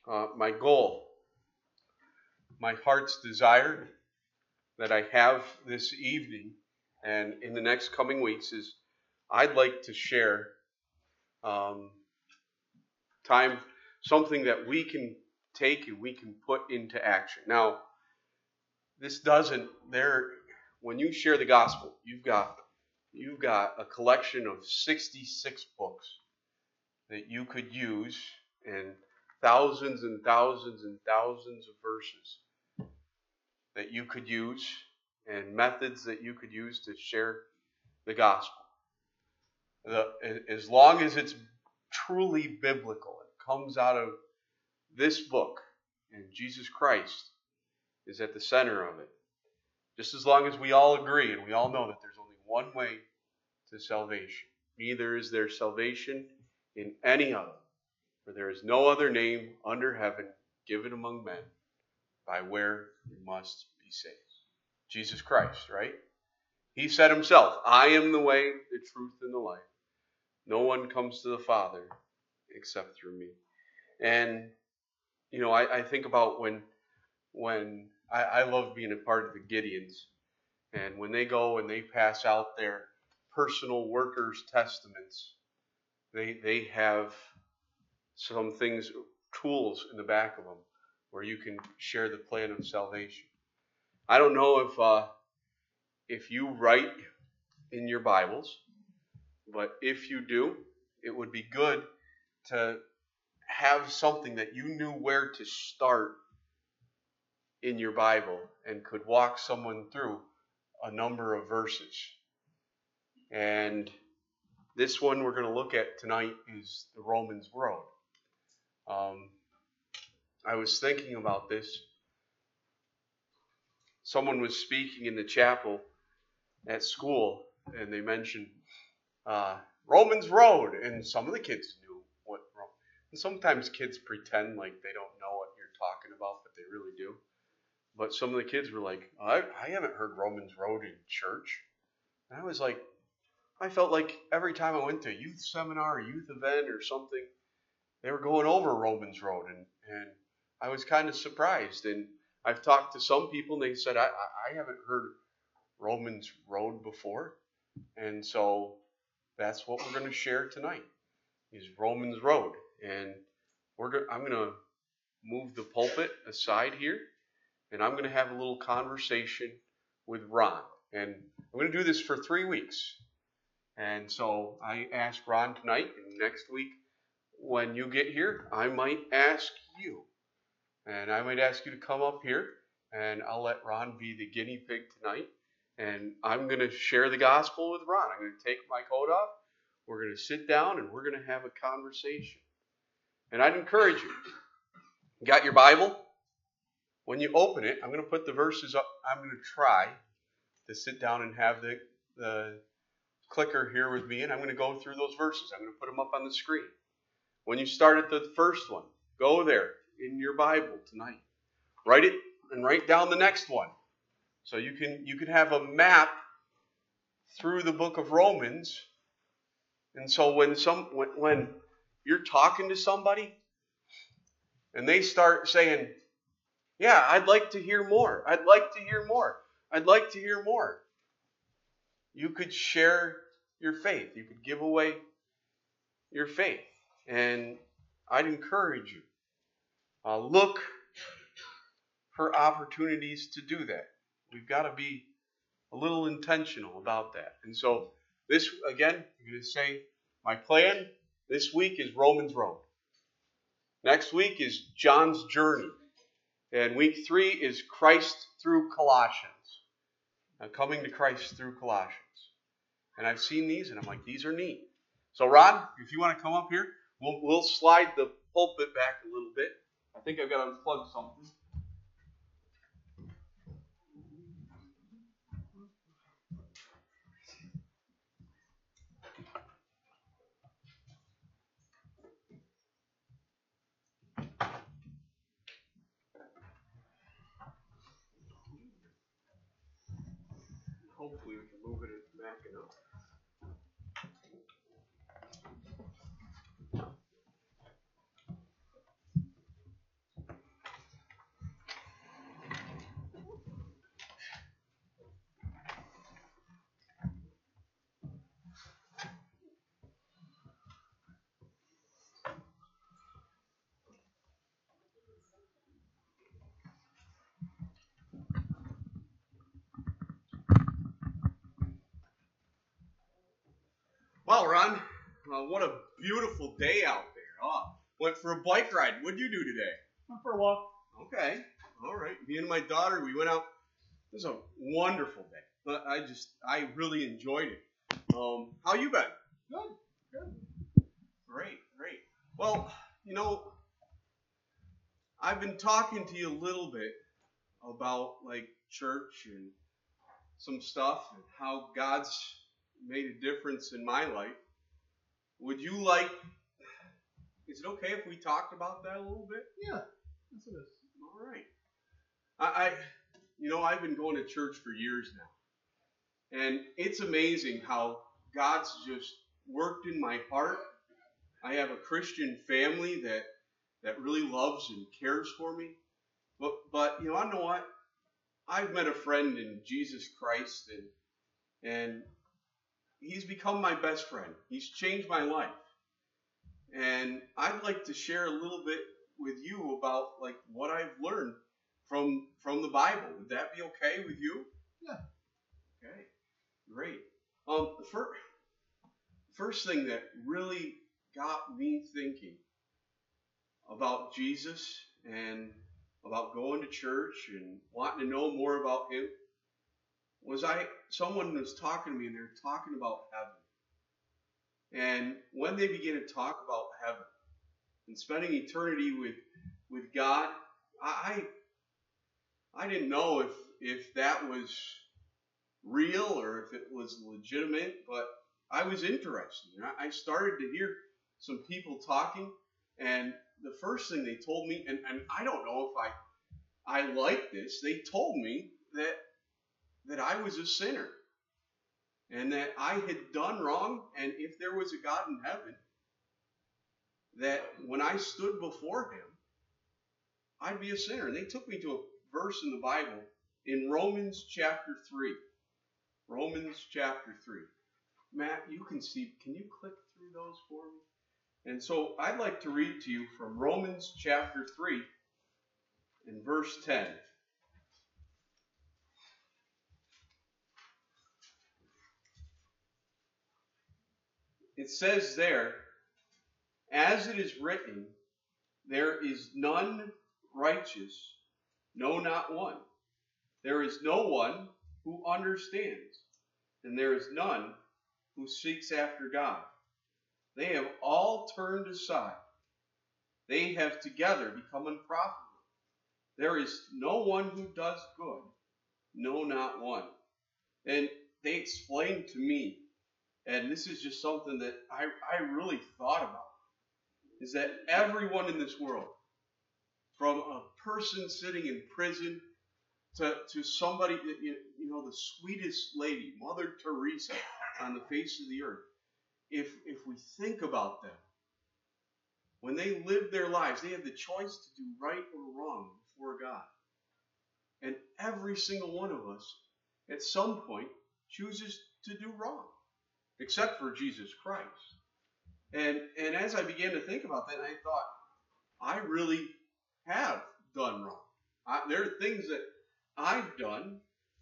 My goal, my heart's desire that I have this evening and in the next coming weeks is I'd like to share um, time, something that we can take and we can put into action. Now, this doesn't, there, when you share the gospel, you've got a collection of 66 books that you could use and thousands and thousands and thousands of verses that you could use and methods that you could use to share the gospel. As long as it's truly biblical, it comes out of this book, and Jesus Christ is at the center of it. Just as long as we all agree and we all know that there's only one way to salvation, neither is there salvation in any other, for there is no other name under heaven given among men by where we must be saved. Jesus Christ, right? He said himself, I am the way, the truth, and the life. No one comes to the Father except through me. And, you know, I think about when I love being a part of the Gideons, and when they go and they pass out their personal workers' testaments, they have some things, tools in the back of them where you can share the plan of salvation. I don't know if you write in your Bibles, but if you do, it would be good to have something that you knew where to start in your Bible and could walk someone through a number of verses. And this one we're going to look at tonight is the Romans Road. I was thinking about this. Someone was speaking in the chapel at school, and they mentioned Romans Road, and some of the kids knew what Rome. And sometimes kids pretend like they don't know what you're talking about, but they really do. But some of the kids were like, I haven't heard Romans Road in church. And I was like, I felt like every time I went to a youth seminar, a youth event or something, they were going over Romans Road, and I was kind of surprised. And I've talked to some people, and they said, I haven't heard Romans Road before. And so that's what we're going to share tonight, is Romans Road. And I'm going to move the pulpit aside here, and I'm going to have a little conversation with Ron. And I'm going to do this for 3 weeks. And so I asked Ron tonight, and next week when you get here, I might ask you. And I might ask you to come up here, and I'll let Ron be the guinea pig tonight. And I'm going to share the gospel with Ron. I'm going to take my coat off. We're going to sit down, and we're going to have a conversation. And I'd encourage you. You got your Bible? When you open it, I'm going to put the verses up. I'm going to try to sit down and have the clicker here with me, and I'm going to go through those verses. I'm going to put them up on the screen. When you start at the first one, go there in your Bible tonight. Write it and write down the next one. So you can have a map through the book of Romans. And so when you're talking to somebody and they start saying, yeah, I'd like to hear more. I'd like to hear more. I'd like to hear more. You could share your faith. You could give away your faith. And I'd encourage you. Look for opportunities to do that. We've got to be a little intentional about that. And so this, again, I'm going to say my plan this week is Romans Road. Next week is John's Journey. And week 3 is Christ through Colossians. Coming to Christ through Colossians. And I've seen these, and I'm like, these are neat. So Ron, if you want to come up here, we'll slide the pulpit back a little bit. I think I've got to unplug something. Hopefully we can move it back enough. What a beautiful day out there. Went for a bike ride. What'd you do today? Went for a walk. Okay. All right. Me and my daughter, we went out. It was a wonderful day. But I really enjoyed it. How you been? Good. Great. Well, I've been talking to you a little bit about like church and some stuff and how God's made a difference in my life. Is it okay if we talked about that a little bit? Yeah, yes it is. All right. I've been going to church for years now. And it's amazing how God's just worked in my heart. I have a Christian family that really loves and cares for me. But I know what? I've met a friend in Jesus Christ, and he's become my best friend. He's changed my life. And I'd like to share a little bit with you about like what I've learned from the Bible. Would that be okay with you? Yeah. Okay. Great. The first thing that really got me thinking about Jesus and about going to church and wanting to know more about him was someone was talking to me, and they were talking about heaven. And when they began to talk about heaven and spending eternity with God, I didn't know if that was real or if it was legitimate, but I was interested. And I started to hear some people talking, and the first thing they told me, and I don't know if I like this, they told me that I was a sinner and that I had done wrong, and if there was a God in heaven, that when I stood before him, I'd be a sinner. And they took me to a verse in the Bible in Romans chapter 3. Romans chapter 3. Matt, can you click through those for me? And so I'd like to read to you from Romans chapter 3 in verse 10. It says there, as it is written, there is none righteous, no, not one. There is no one who understands, and there is none who seeks after God. They have all turned aside. They have together become unprofitable. There is no one who does good, no, not one. And they explained to me, and this is just something that I really thought about, is that everyone in this world, from a person sitting in prison to somebody, the sweetest lady, Mother Teresa on the face of the earth, if we think about them, when they lived their lives, they had the choice to do right or wrong before God. And every single one of us, at some point, chooses to do wrong, except for Jesus Christ. And as I began to think about that, I thought, I really have done wrong. There are things that I've done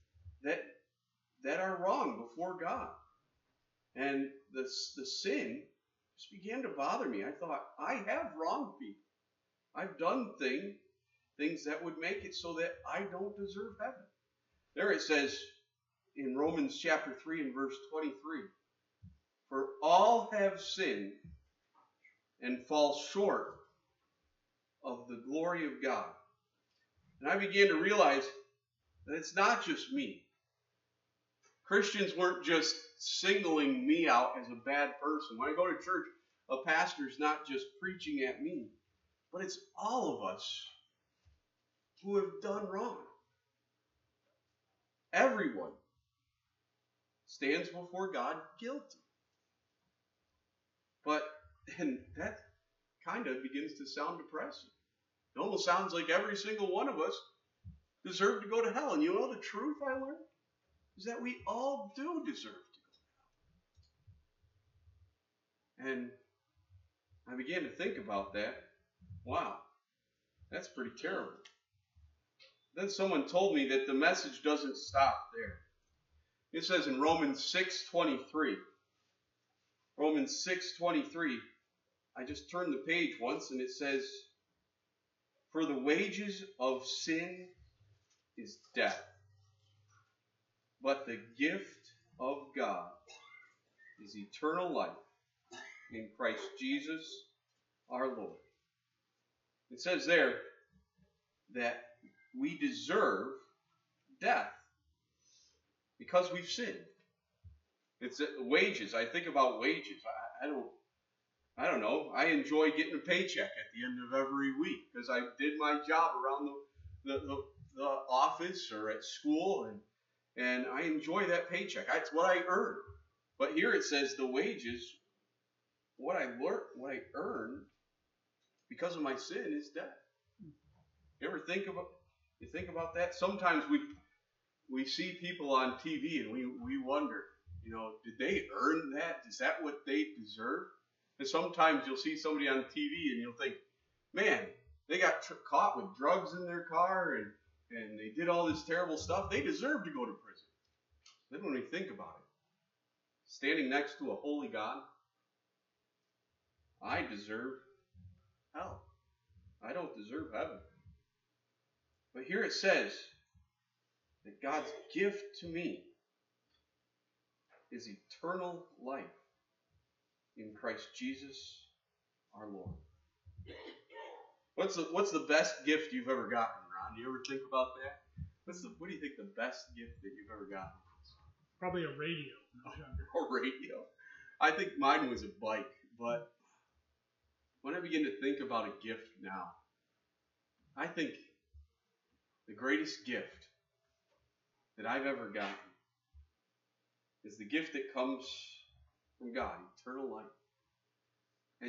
that are wrong before God. And the sin just began to bother me. I thought, I have wronged people. I've done things that would make it so that I don't deserve heaven. There it says in Romans chapter 3 and verse 23, for all have sinned and fall short of the glory of God. And I began to realize that it's not just me. Christians weren't just singling me out as a bad person. When I go to church, a pastor's not just preaching at me, but it's all of us who have done wrong. Everyone stands before God guilty. And that kind of begins to sound depressing. It almost sounds like every single one of us deserve to go to hell. And you know the truth I learned? Is that we all do deserve to go to hell. And I began to think about that. Wow, that's pretty terrible. Then someone told me that the message doesn't stop there. It says in Romans 6:23, Romans 6:23. I just turned the page once and it says, "For the wages of sin is death, but the gift of God is eternal life in Christ Jesus our Lord." It says there that we deserve death because we've sinned. It's wages. I think about wages. I don't know. I enjoy getting a paycheck at the end of every week because I did my job around the office or at school, and I enjoy that paycheck. That's what I earn. But here it says the wages, what I earned because of my sin is death. You ever think about that? Sometimes we see people on TV and we wonder, did they earn that? Is that what they deserve? And sometimes you'll see somebody on TV and you'll think, man, they got caught with drugs in their car and they did all this terrible stuff. They deserve to go to prison. Then when we think about it, standing next to a holy God, I deserve hell. I don't deserve heaven. But here it says that God's gift to me is eternal life in Christ Jesus our Lord. What's the best gift you've ever gotten, Ron? Do you ever think about that? What do you think the best gift that you've ever gotten was? Probably a radio when I was younger. A radio. I think mine was a bike, but when I begin to think about a gift now, I think the greatest gift that I've ever gotten is the gift that comes from God, eternal life. And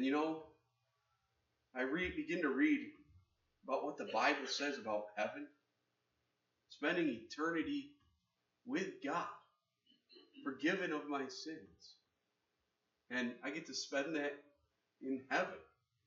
I begin to read about what the Bible says about heaven, spending eternity with God, forgiven of my sins. And I get to spend that in heaven.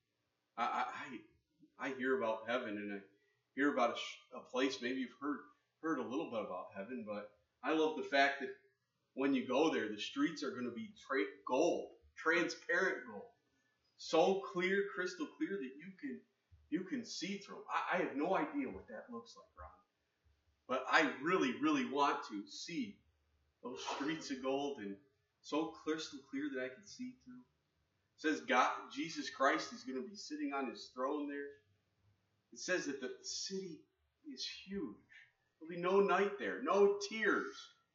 I hear about heaven and I hear about a place, maybe you've heard a little bit about heaven, but I love the fact that when you go there, the streets are going to be gold, transparent gold. So clear, crystal clear that you can see through them. I have no idea what that looks like, Ron. But I really, really want to see those streets of gold and so crystal clear that I can see through. It says Jesus Christ is going to be sitting on his throne there. It says that the city is huge. There'll be no night there, no tears.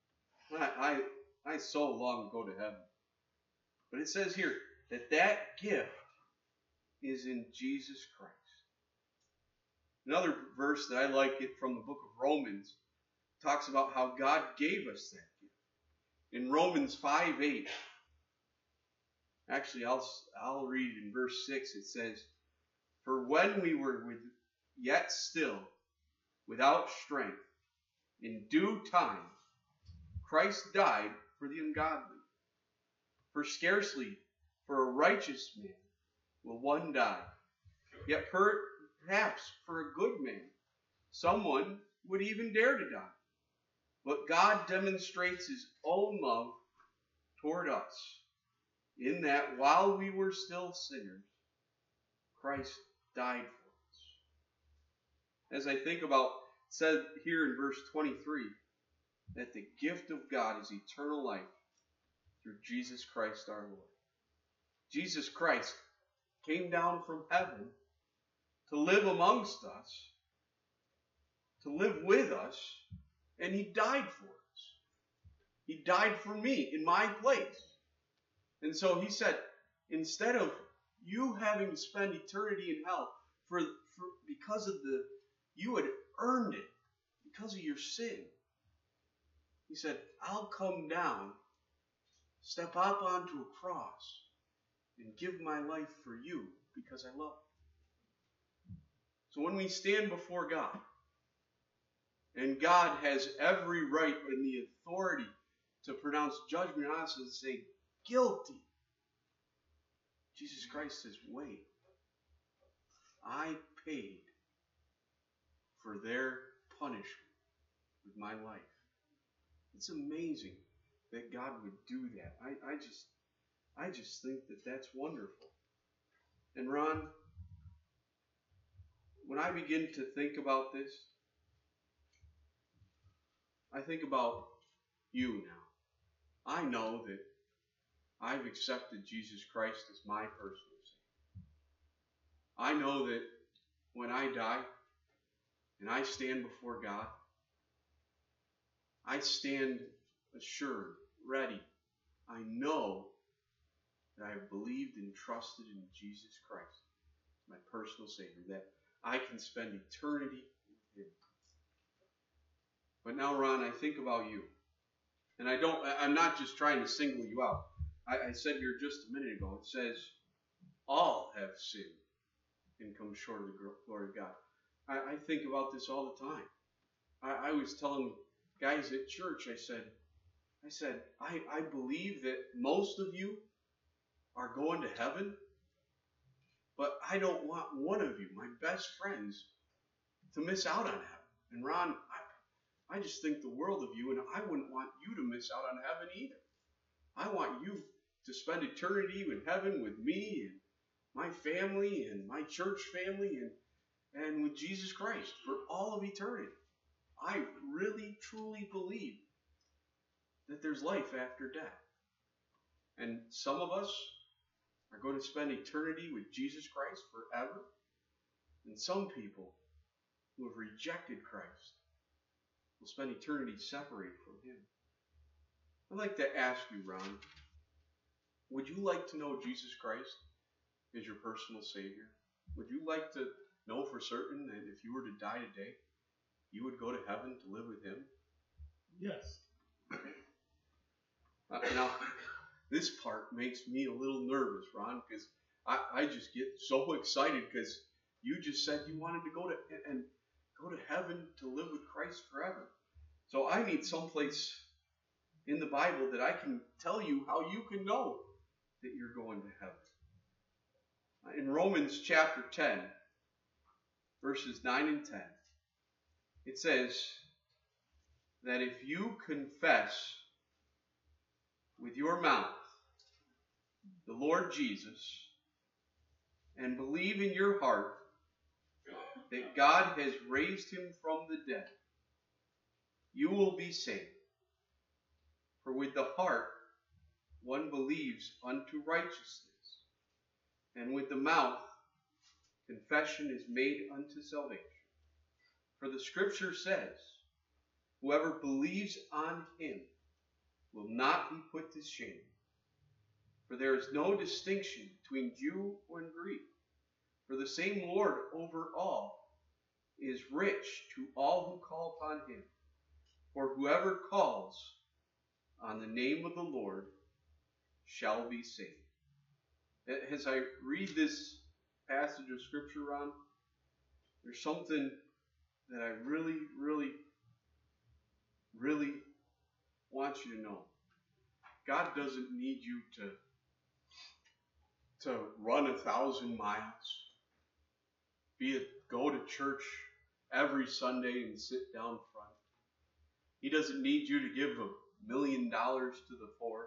I so long to go to heaven. But it says here that gift is in Jesus Christ. Another verse that I like it from the book of Romans talks about how God gave us that gift. In Romans 5:8, actually I'll read it in verse 6. It says, "For when we were yet still without strength, in due time Christ died for the ungodly. For scarcely for a righteous man will one die. Yet perhaps for a good man someone would even dare to die. But God demonstrates his own love toward us, in that while we were still sinners, Christ died for us." As I think about, it said here in verse 23, that the gift of God is eternal life through Jesus Christ our Lord. Jesus Christ came down from heaven to live amongst us, to live with us, and he died for us. He died for me in my place. And so he said, instead of you having to spend eternity in hell because of you had earned it because of your sin, he said, I'll come down, step up onto a cross, and give my life for you because I love you. So when we stand before God, and God has every right and the authority to pronounce judgment on us and say, guilty, Jesus Christ says, wait, I paid for their punishment with my life. It's amazing that God would do that. I just think that that's wonderful. And Ron, when I begin to think about this, I think about you now. I know that I've accepted Jesus Christ as my personal Savior. I know that when I die and I stand before God, I stand assured, ready. I know that I have believed and trusted in Jesus Christ, my personal Savior, that I can spend eternity with Him. But now, Ron, I think about you. And I'm not just trying to single you out. I said here just a minute ago, it says, all have sinned and come short of the glory of God. I think about this all the time. I was telling guys at church, I said, I believe that most of you are going to heaven, but I don't want one of you, my best friends, to miss out on heaven. And Ron, I just think the world of you, and I wouldn't want you to miss out on heaven either. I want you to spend eternity in heaven with me and my family and my church family and with Jesus Christ for all of eternity. I really, truly believe that there's life after death. And some of us are going to spend eternity with Jesus Christ forever. And some people who have rejected Christ will spend eternity separated from Him. I'd like to ask you, Ron, would you like to know Jesus Christ as your personal Savior? Would you like to know for certain that if you were to die today, you would go to heaven to live with Him? Yes. Now, this part makes me a little nervous, Ron, because I just get so excited because you just said you wanted to go to heaven to live with Christ forever. So I need someplace in the Bible that I can tell you how you can know that you're going to heaven. In Romans chapter 10, verses 9 and 10, it says that if you confess with your mouth the Lord Jesus and believe in your heart that God has raised Him from the dead, you will be saved. For with the heart one believes unto righteousness, and with the mouth confession is made unto salvation. For the Scripture says, whoever believes on Him will not be put to shame. For there is no distinction between Jew and Greek. For the same Lord over all is rich to all who call upon Him. For whoever calls on the name of the Lord shall be saved. As I read this passage of Scripture, Ron, there's something that I really, really, really want you to know. God doesn't need you to run 1,000 miles, go to church every Sunday and sit down front. He doesn't need you to give $1 million to the poor.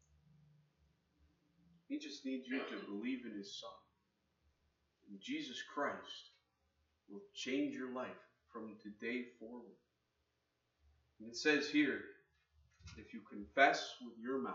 He just needs you to believe in His Son. And Jesus Christ will change your life from today forward. And it says here, if you confess with your mouth,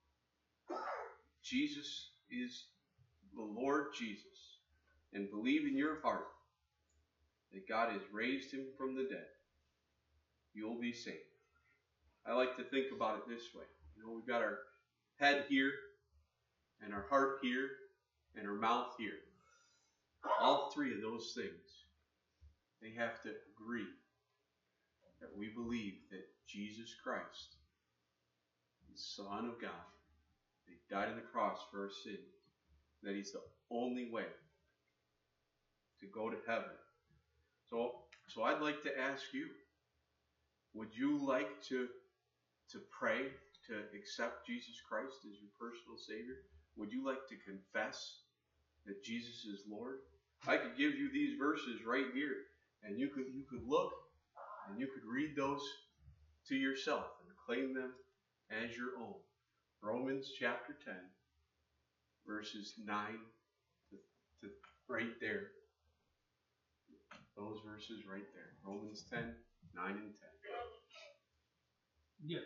Jesus is the Lord Jesus, and believe in your heart that God has raised Him from the dead, you'll be saved. I like to think about it this way. We've got our head here, and our heart here, and our mouth here. All three of those things, they have to agree that we believe that Jesus Christ, the Son of God, that He died on the cross for our sins, that He's the only way to go to heaven. So I'd like to ask you, would you like to pray to accept Jesus Christ as your personal Savior? Would you like to confess that Jesus is Lord? I could give you these verses right here, and you could look and you could read those to yourself and claim them as your own. Romans chapter 10, verses 9 to right there. Those verses right there. Romans 10, 9 and 10. Yes.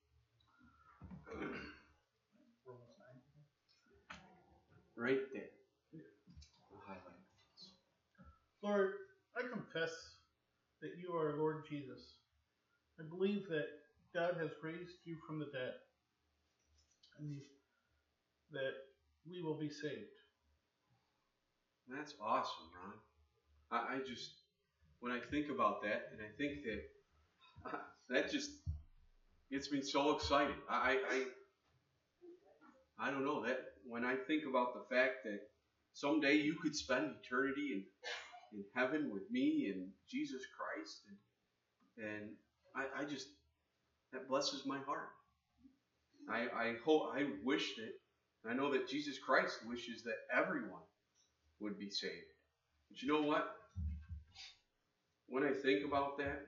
Right there. I'll highlight it. Lord, I confess that you are Lord Jesus. I believe that God has raised you from the dead and that we will be saved. That's awesome, Ron. I just, when I think about that, and I think that that just gets me so excited. I don't know, that when I think about the fact that someday you could spend eternity in heaven with me and Jesus Christ, and I just, that blesses my heart. I hope, I wish that, I know that Jesus Christ wishes that everyone would be saved. But you know what? When I think about that,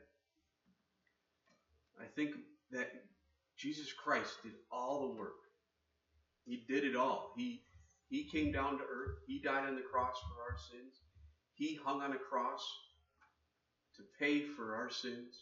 I think that Jesus Christ did all the work. He did it all. He came down to earth. He died on the cross for our sins. He hung on a cross to pay for our sins.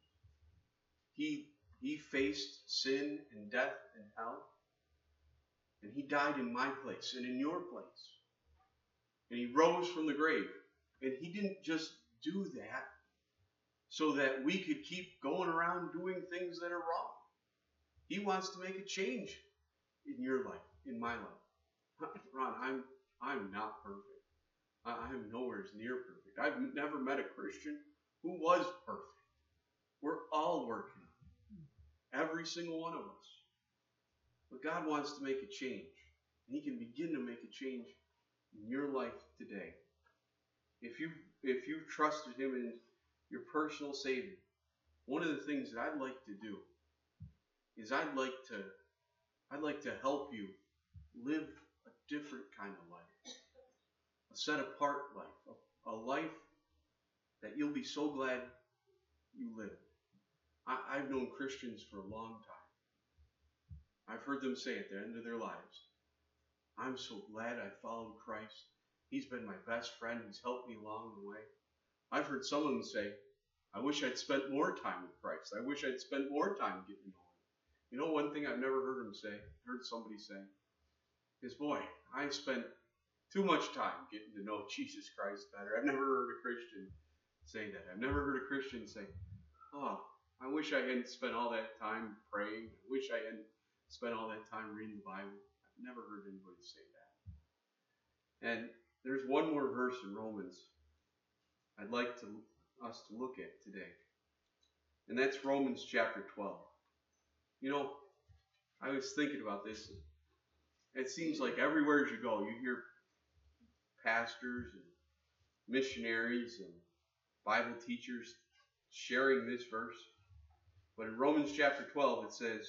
He faced sin and death and hell. And he died in my place and in your place. And he rose from the grave. And he didn't just do that so that we could keep going around doing things that are wrong. He wants to make a change in your life, in my life. Ron, I'm not perfect. I'm nowhere near perfect. I've never met a Christian who was perfect. We're all working on it. Every single one of us. But God wants to make a change. And he can begin to make a change in your life today. If you've trusted him in your personal Savior, one of the things that I'd like to do is I'd like to help you live a different kind of life. A set apart life. A life that you'll be so glad you lived. I've known Christians for a long time. I've heard them say at the end of their lives, I'm so glad I followed Christ. He's been my best friend. He's helped me along the way. I've heard some of them say, I wish I'd spent more time with Christ. I wish I'd spent more time getting to know him. You know, one thing I've never heard somebody say, is, boy, I spent too much time getting to know Jesus Christ better. I've never heard a Christian say that. I've never heard a Christian say, oh, I wish I hadn't spent all that time praying. I wish I hadn't spent all that time reading the Bible. I've never heard anybody say that. And there's one more verse in Romans I'd like us to look at today. And that's Romans chapter 12. You know, I was thinking about this. It seems like everywhere you go, you hear pastors and missionaries and Bible teachers sharing this verse. But in Romans chapter 12 it says,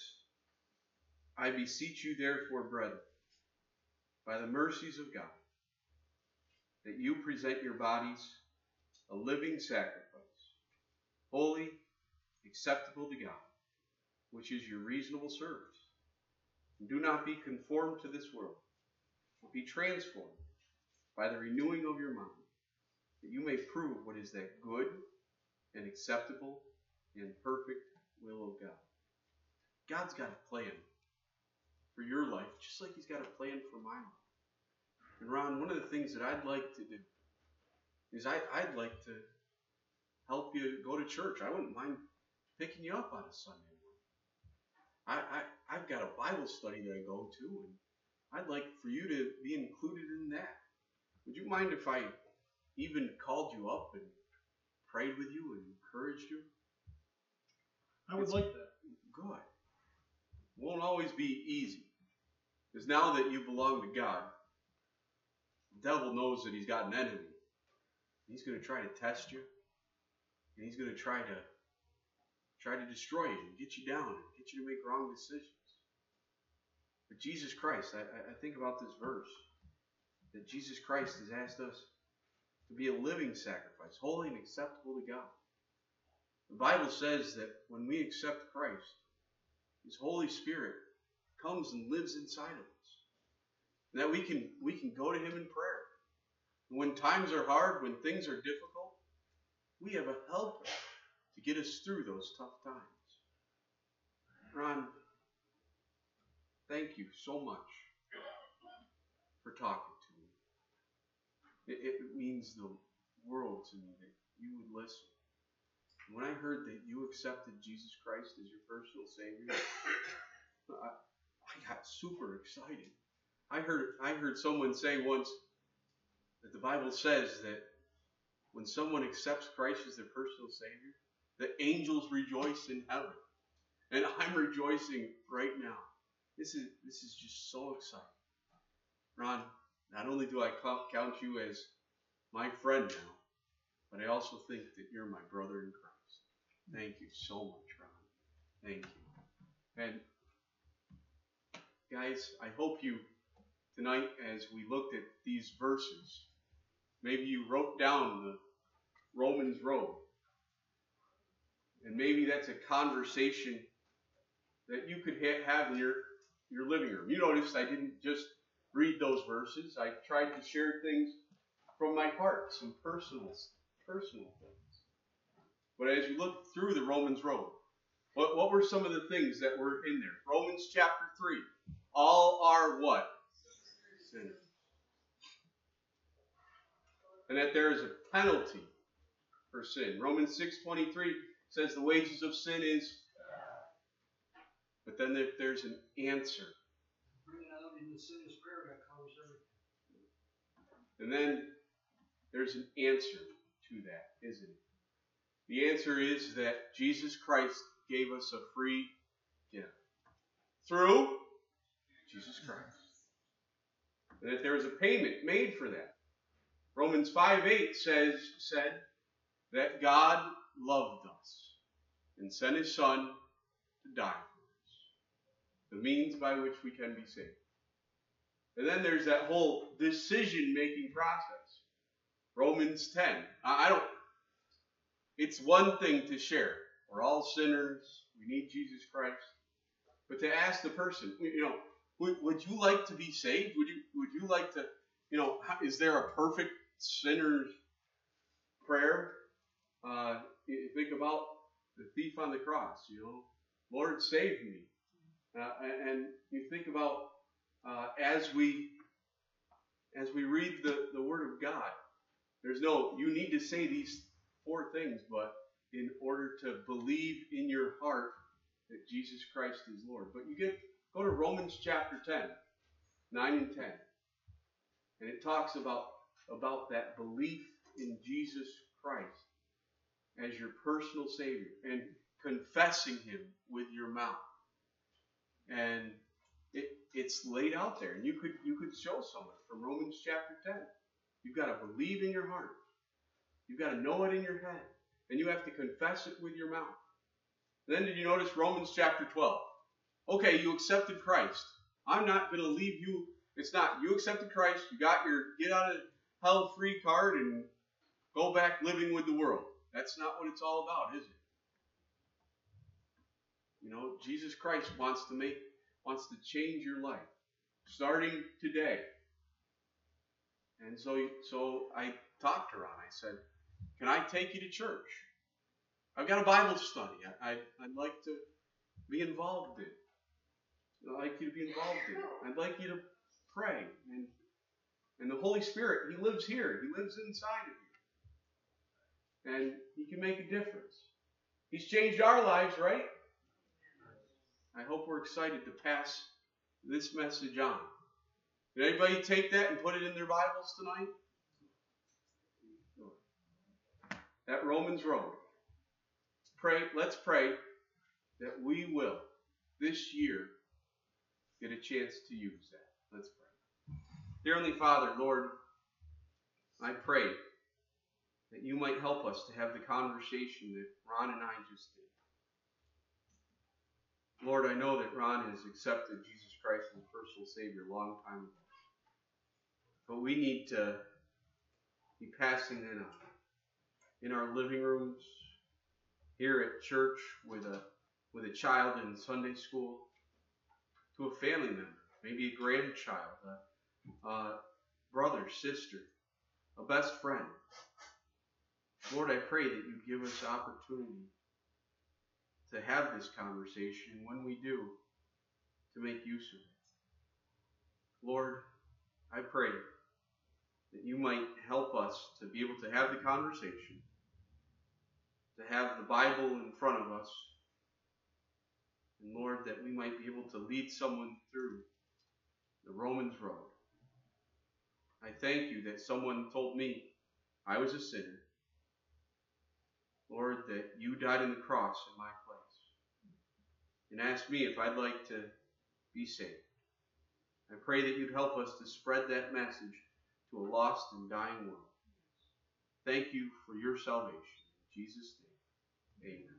I beseech you therefore, brethren, by the mercies of God, that you present your bodies a living sacrifice, holy, acceptable to God, which is your reasonable service. And do not be conformed to this world, but be transformed by the renewing of your mind, that you may prove what is that good and acceptable and perfect will of God. God's got a plan for your life, just like he's got a plan for my life. And Ron, one of the things that I'd like to do is I'd like to help you go to church. I wouldn't mind picking you up on a Sunday morning. I've got a Bible study that I go to, and I'd like for you to be included in that. Would you mind if I even called you up and prayed with you and encouraged you? I would like that. Good. It won't always be easy. Because now that you belong to God, the devil knows that he's got an enemy. He's going to try to test you. And he's going to try to destroy you and get you down and get you to make wrong decisions. But Jesus Christ, I think about this verse, that Jesus Christ has asked us to be a living sacrifice, holy and acceptable to God. The Bible says that when we accept Christ, his Holy Spirit comes and lives inside of us. And that we can go to Him in prayer. When times are hard, when things are difficult, we have a helper to get us through those tough times. Ron, thank you so much for talking to me. It means the world to me that you would listen. When I heard that you accepted Jesus Christ as your personal Savior, I got super excited. I heard someone say once that the Bible says that when someone accepts Christ as their personal Savior, the angels rejoice in heaven. And I'm rejoicing right now. This is just so exciting. Ron, not only do I count you as my friend now, but I also think that you're my brother in Christ. Thank you so much, Ron. Thank you. And guys, I hope you, tonight as we looked at these verses, maybe you wrote down the Romans Road. And maybe that's a conversation that you could have in your living room. You noticed I didn't just read those verses. I tried to share things from my heart, some personal things. But as you look through the Romans Road, what were some of the things that were in there? Romans chapter 3. All are what? Sinners. And that there is a penalty for sin. Romans 6:23 says the wages of sin is. But then there's an answer. Bring it out in the sinner's prayer that covers everything. And then there's an answer to that, isn't it? The answer is that Jesus Christ gave us a free gift. Through Jesus Christ. And that there is a payment made for that. Romans 5:8 said that God loved us and sent His Son to die for us. The means by which we can be saved. And then there's that whole decision-making process. Romans 10. It's one thing to share. We're all sinners. We need Jesus Christ. But to ask the person, would you like to be saved? Would you like to, is there a perfect sinner's prayer? You think about the thief on the cross, Lord, save me. And you think about as we read the Word of God, there's you need to say these 4 things, but in order to believe in your heart that Jesus Christ is Lord. But go to Romans chapter 10, 9 and 10. And it talks about that belief in Jesus Christ as your personal Savior and confessing Him with your mouth. And it's laid out there. And you could show someone from Romans chapter 10. You've got to believe in your heart. You've got to know it in your head. And you have to confess it with your mouth. Then did you notice Romans chapter 12? Okay, you accepted Christ. I'm not going to leave you. It's not. You accepted Christ. You got your get out of hell free card and go back living with the world. That's not what it's all about, is it? Jesus Christ wants to change your life, starting today. And so I talked to Ron. I said, can I take you to church? I've got a Bible study I'd like to be involved in. I'd like you to be involved in. I'd like you to pray. And the Holy Spirit, He lives here. He lives inside of you. And He can make a difference. He's changed our lives, right? I hope we're excited to pass this message on. Did anybody take that and put it in their Bibles tonight? That Romans Road. Let's pray that we will, this year, get a chance to use that. Let's pray. Dear Heavenly Father, Lord, I pray that you might help us to have the conversation that Ron and I just did. Lord, I know that Ron has accepted Jesus Christ as personal Savior a long time ago. But we need to be passing that on in our living rooms, here at church with a child in Sunday school, to a family member, maybe a grandchild, a brother, sister, a best friend. Lord, I pray that you give us opportunity to have this conversation, and when we do, to make use of it. Lord, I pray that you might help us to be able to have the conversation, to have the Bible in front of us, and Lord, that we might be able to lead someone through the Romans road. I thank you that someone told me I was a sinner. Lord, that you died on the cross in my place and asked me if I'd like to be saved. I pray that you'd help us to spread that message to a lost and dying world. Thank you for your salvation. In Jesus' name, amen.